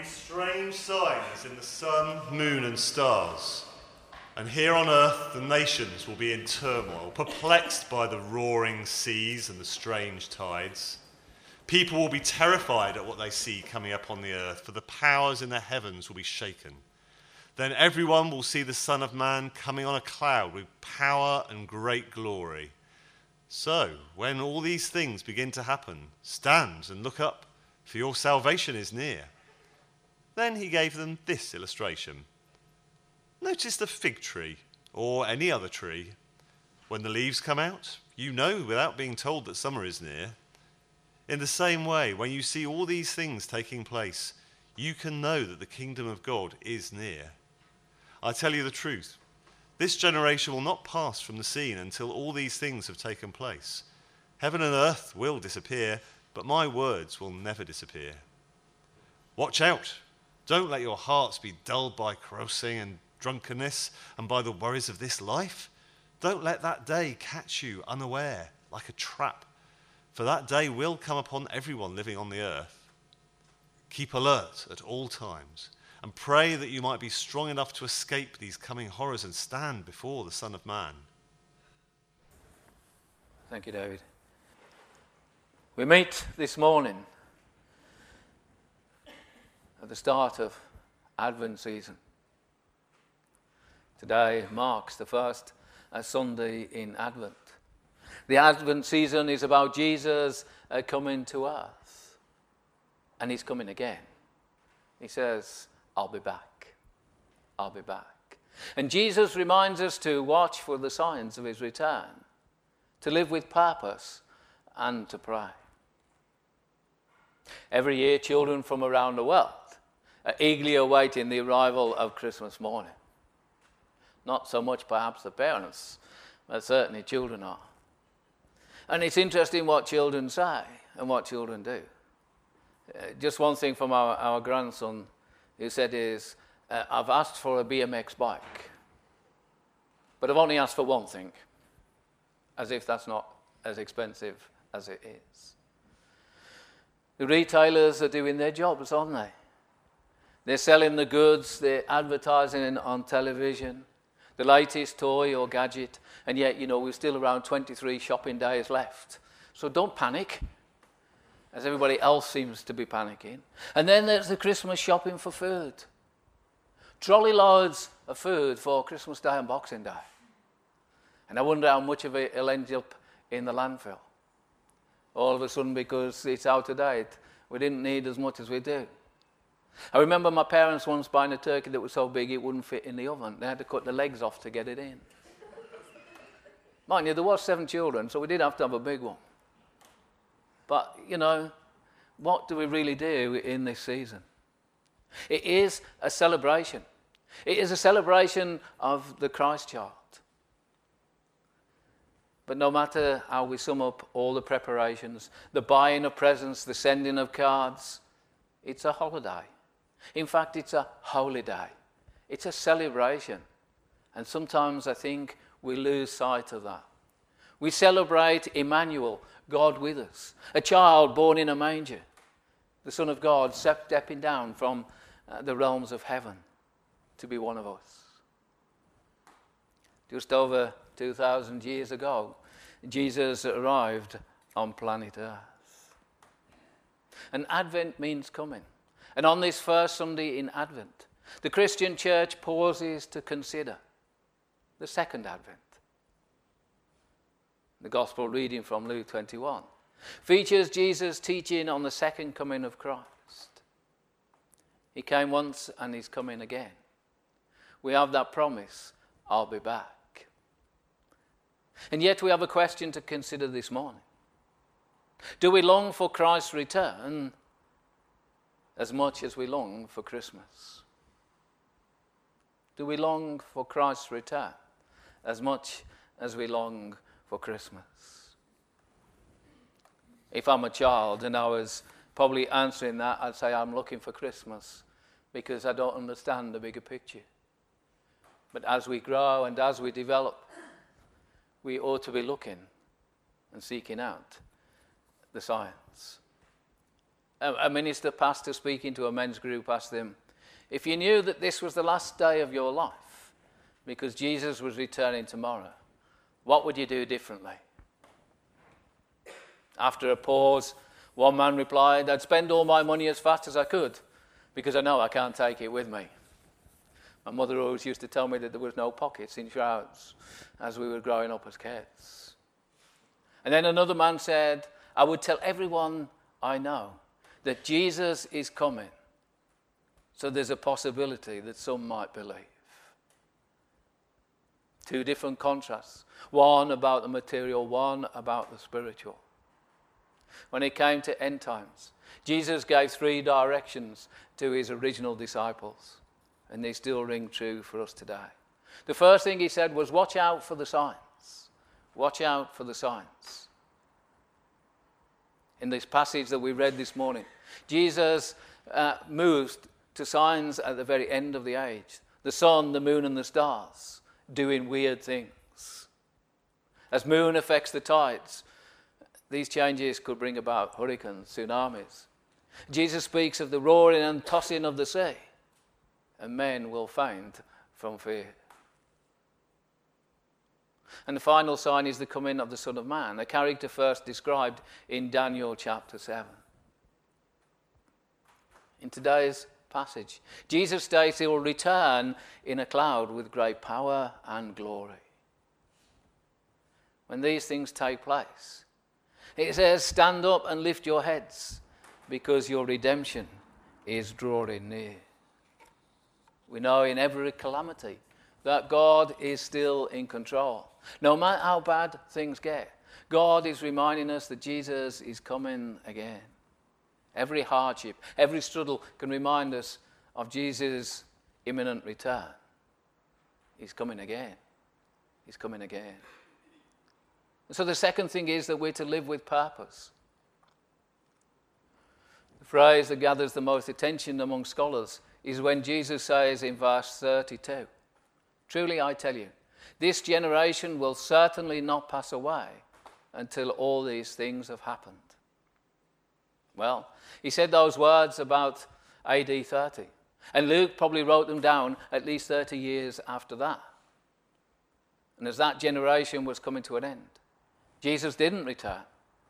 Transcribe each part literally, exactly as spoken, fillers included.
be strange signs in the sun, moon, and stars. And here on earth, the nations will be in turmoil, perplexed by the roaring seas and the strange tides. People will be terrified at what they see coming up on the earth, for the powers in the heavens will be shaken. Then everyone will see the Son of Man coming on a cloud with power and great glory. So, when all these things begin to happen, stand and look up, for your salvation is near. Then he gave them this illustration. Notice the fig tree, or any other tree. When the leaves come out, you know without being told that summer is near. In the same way, when you see all these things taking place, you can know that the kingdom of God is near. I tell you the truth, this generation will not pass from the scene until all these things have taken place. Heaven and earth will disappear, but my words will never disappear. Watch out! Don't let your hearts be dulled by carousing and drunkenness and by the worries of this life. Don't let that day catch you unaware, like a trap. For that day will come upon everyone living on the earth. Keep alert at all times and pray that you might be strong enough to escape these coming horrors and stand before the Son of Man. Thank you, David. We meet this morning at the start of Advent season. Today marks the first uh, Sunday in Advent. The Advent season is about Jesus uh, coming to earth. And he's coming again. He says, I'll be back. I'll be back. And Jesus reminds us to watch for the signs of his return, to live with purpose and to pray. Every year, children from around the world are eagerly awaiting the arrival of Christmas morning. Not so much perhaps the parents, but certainly children are. And it's interesting what children say and what children do. Uh, just one thing from our, our grandson who said is, uh, I've asked for a B M X bike, but I've only asked for one thing, as if that's not as expensive as it is. The retailers are doing their jobs, aren't they? They're selling the goods, they're advertising on television, the latest toy or gadget, and yet, you know, we're still around twenty-three shopping days left. So don't panic, as everybody else seems to be panicking. And then there's the Christmas shopping for food. Trolley loads of food for Christmas Day and Boxing Day. And I wonder how much of it will end up in the landfill. All of a sudden, because it's out of date, we didn't need as much as we do. I remember my parents once buying a turkey that was so big it wouldn't fit in the oven. They had to cut the legs off to get it in. Mind you, there was seven children, so we did have to have a big one. But, you know, what do we really do in this season? It is a celebration. It is a celebration of the Christ child. But no matter how we sum up all the preparations, the buying of presents, the sending of cards, it's a holiday. In fact, it's a holy day. It's a celebration. And sometimes I think we lose sight of that. We celebrate Emmanuel, God with us, a child born in a manger, the Son of God stepping down from uh, the realms of heaven to be one of us. Just over two thousand years ago, Jesus arrived on planet Earth. And Advent means coming. And on this first Sunday in Advent, the Christian church pauses to consider the second Advent. The Gospel reading from Luke twenty-one features Jesus' teaching on the second coming of Christ. He came once and he's coming again. We have that promise, I'll be back. And yet we have a question to consider this morning. Do we long for Christ's return as much as we long for Christmas? Do we long for Christ's return as much as we long for Christmas? If I'm a child and I was probably answering that, I'd say I'm looking for Christmas because I don't understand the bigger picture. But as we grow and as we develop, we ought to be looking and seeking out the science. A, a minister pastor speaking to a men's group asked them, if you knew that this was the last day of your life because Jesus was returning tomorrow, what would you do differently? After a pause, one man replied, I'd spend all my money as fast as I could because I know I can't take it with me. My mother always used to tell me that there was no pockets in shrouds as we were growing up as kids. And then another man said, I would tell everyone I know that Jesus is coming, so there's a possibility that some might believe. Two different contrasts, one about the material, one about the spiritual. When it came to end times, Jesus gave three directions to his original disciples, and they still ring true for us today. The first thing he said was, watch out for the signs. Watch out for the signs. In this passage that we read this morning, Jesus uh, moves to signs at the very end of the age. The sun, the moon, and the stars doing weird things. As moon affects the tides, these changes could bring about hurricanes, tsunamis. Jesus speaks of the roaring and tossing of the sea, and men will faint from fear. And the final sign is the coming of the Son of Man, a character first described in Daniel chapter seven. In today's passage, Jesus states he will return in a cloud with great power and glory. When these things take place, it says, stand up and lift your heads, because your redemption is drawing near. We know in every calamity that God is still in control. No matter how bad things get, God is reminding us that Jesus is coming again. Every hardship, every struggle can remind us of Jesus' imminent return. He's coming again. He's coming again. So the second thing is that we're to live with purpose. The phrase that gathers the most attention among scholars is when Jesus says in verse thirty-two, truly I tell you, this generation will certainly not pass away until all these things have happened. Well, he said those words about A D thirty, and Luke probably wrote them down at least thirty years after that. And as that generation was coming to an end, Jesus didn't return.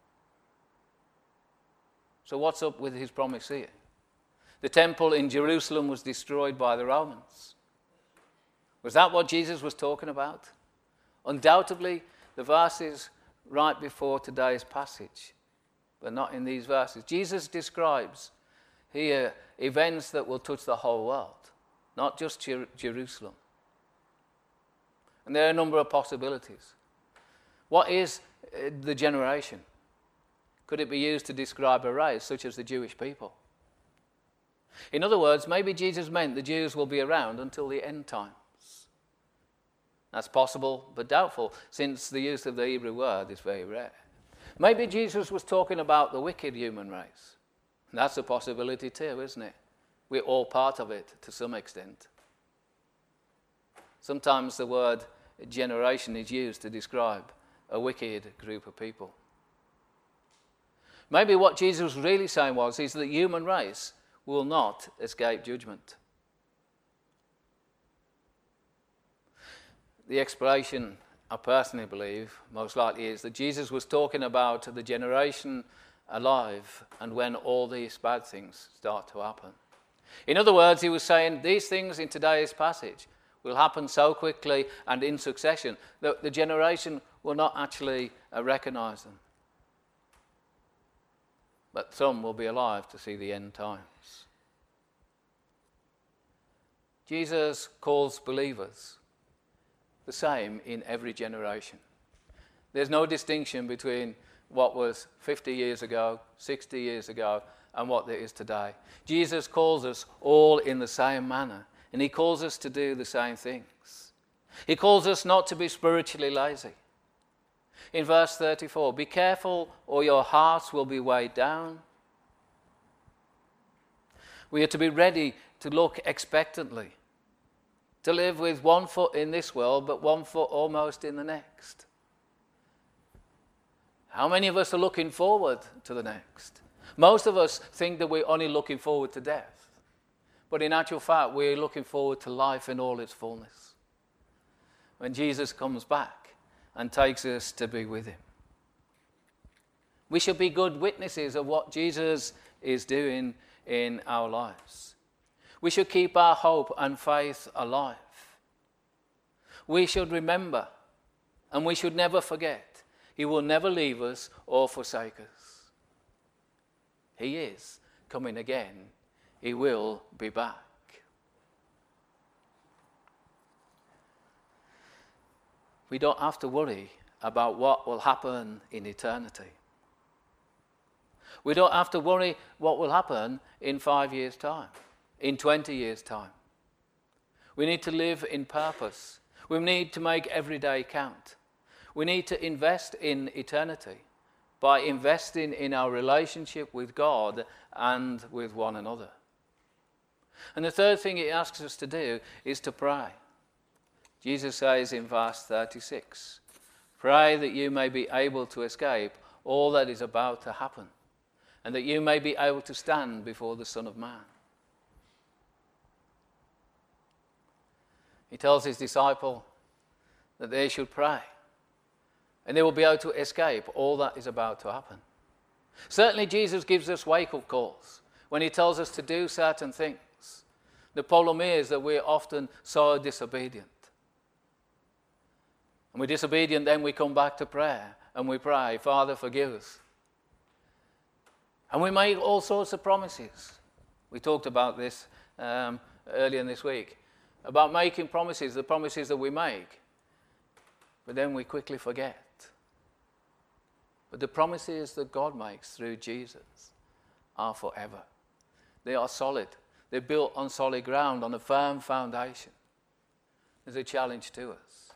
So what's up with his promise here? The temple in Jerusalem was destroyed by the Romans. Was that what Jesus was talking about? Undoubtedly, the verses right before today's passage, but not in these verses. Jesus describes here events that will touch the whole world, not just Jer- Jerusalem. And there are a number of possibilities. What is uh, the generation? Could it be used to describe a race such as the Jewish people? In other words, maybe Jesus meant the Jews will be around until the end times. That's possible, but doubtful, since the use of the Hebrew word is very rare. Maybe Jesus was talking about the wicked human race. That's a possibility too, isn't it? We're all part of it to some extent. Sometimes the word generation is used to describe a wicked group of people. Maybe what Jesus was really saying was is that the human race will not escape judgment. The explanation, I personally believe, most likely is that Jesus was talking about the generation alive and when all these bad things start to happen. In other words, he was saying these things in today's passage will happen so quickly and in succession that the generation will not actually uh, recognize them. But some will be alive to see the end times. Jesus calls believers the same in every generation. There's no distinction between what was fifty years ago, sixty years ago, and what there is today. Jesus calls us all in the same manner, and he calls us to do the same things. He calls us not to be spiritually lazy. In verse thirty-four, be careful or your hearts will be weighed down. We are to be ready to look expectantly, to live with one foot in this world but one foot almost in the next. How many of us are looking forward to the next? Most of us think that we're only looking forward to death. But in actual fact, we're looking forward to life in all its fullness. When Jesus comes back and takes us to be with him. We should be good witnesses of what Jesus is doing in our lives. We should keep our hope and faith alive. We should remember, and we should never forget, he will never leave us or forsake us. He is coming again. He will be back. We don't have to worry about what will happen in eternity. We don't have to worry what will happen in five years' time, in twenty years' time. We need to live in purpose. We need to make every day count. We need to invest in eternity by investing in our relationship with God and with one another. And the third thing he asks us to do is to pray. Jesus says in verse thirty-six, "Pray that you may be able to escape all that is about to happen, and that you may be able to stand before the Son of Man." He tells his disciple that they should pray, and they will be able to escape all that is about to happen. Certainly Jesus gives us wake-up calls when he tells us to do certain things. The problem is that we're often so disobedient. And we're disobedient, then we come back to prayer and we pray, "Father, forgive us." And we make all sorts of promises. We talked about this um, earlier this week, about making promises, the promises that we make. But then we quickly forget. But the promises that God makes through Jesus are forever. They are solid. They're built on solid ground, on a firm foundation. There's a challenge to us.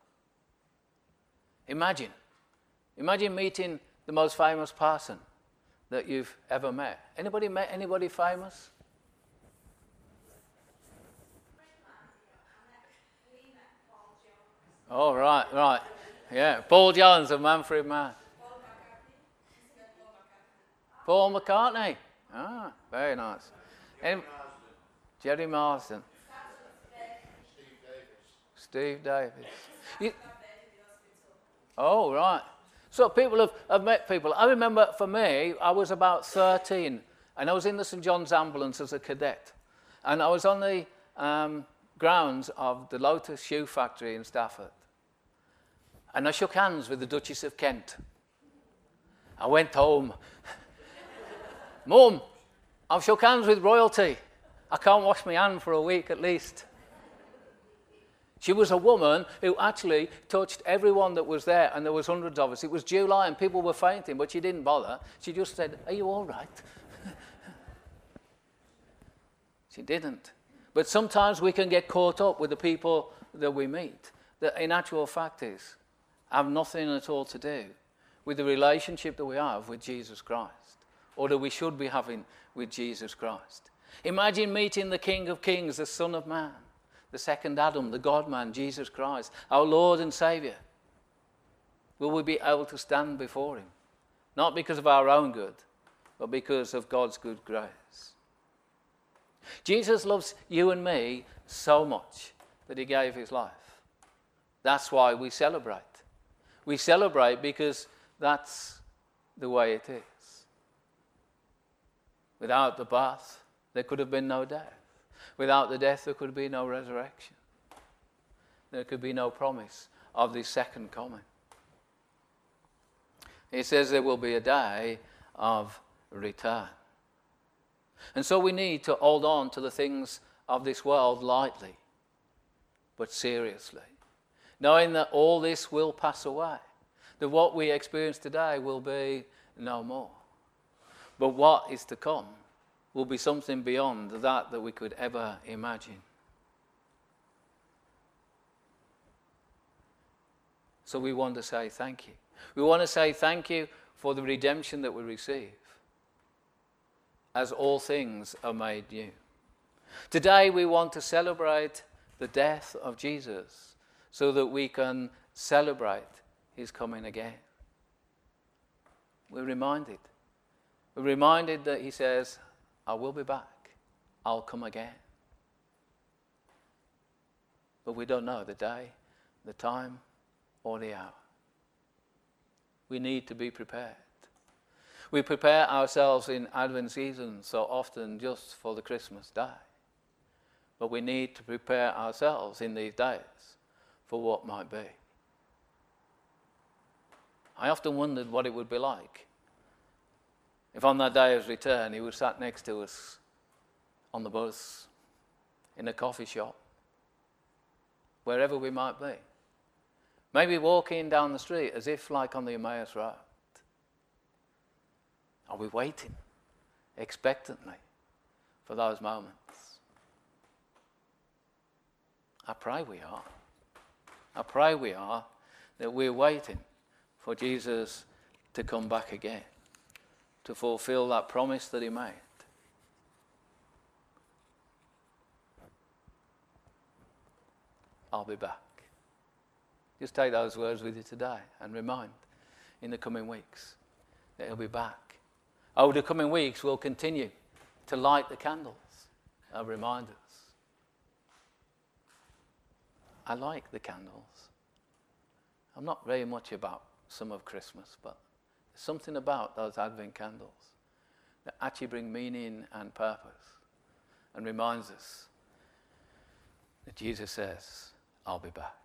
Imagine, imagine meeting the most famous person that you've ever met. Anybody met anybody famous? Oh, right, right. Yeah, Paul Jones and Manfred Mann. Paul McCartney. Ah, very nice. Any, Jerry Marsden. Steve Davis. Steve Davis. You, oh, right. So people have, have met people. I remember for me, I was about thirteen, and I was in the St John's Ambulance as a cadet. And I was on the um, grounds of the Lotus Shoe Factory in Stafford. And I shook hands with the Duchess of Kent. I went home. "Mum, I've shook hands with royalty. I can't wash my hand for a week at least." She was a woman who actually touched everyone that was there, and there was hundreds of us. It was July and people were fainting, but she didn't bother. She just said, "Are you all right?" She didn't. But sometimes we can get caught up with the people that we meet, that in actual fact is, have nothing at all to do with the relationship that we have with Jesus Christ, or that we should be having with Jesus Christ. Imagine meeting the King of Kings, the Son of Man, the second Adam, the God-man, Jesus Christ, our Lord and Saviour. Will we be able to stand before him? Not because of our own good, but because of God's good grace. Jesus loves you and me so much that he gave his life. That's why we celebrate. We celebrate because that's the way it is. Without the birth, there could have been no death. Without the death, there could be no resurrection. There could be no promise of the second coming. He says there will be a day of return. And so we need to hold on to the things of this world lightly, but seriously, knowing that all this will pass away, that what we experience today will be no more. But what is to come will be something beyond that that we could ever imagine. So we want to say thank you. We want to say thank you for the redemption that we receive, as all things are made new. Today we want to celebrate the death of Jesus so that we can celebrate his coming again. We're reminded We're reminded that he says, I will be back. I'll come again. But we don't know the day, the time, or the hour. We need to be prepared. We prepare ourselves in Advent season so often just for the Christmas day. But we need to prepare ourselves in these days for what might be. I often wondered what it would be like if on that day of his return he was sat next to us on the bus, in a coffee shop, wherever we might be. Maybe walking down the street as if like on the Emmaus Road. Are we waiting expectantly for those moments? I pray we are. I pray we are, that we're waiting for Jesus to come back again, to fulfill that promise that he made. I'll be back. Just take those words with you today and remind in the coming weeks that he'll be back. Over the coming weeks, we'll continue to light the candles of reminders. I like the candles. I'm not very much about some of Christmas, but there's something about those Advent candles that actually bring meaning and purpose and reminds us that Jesus says, I'll be back.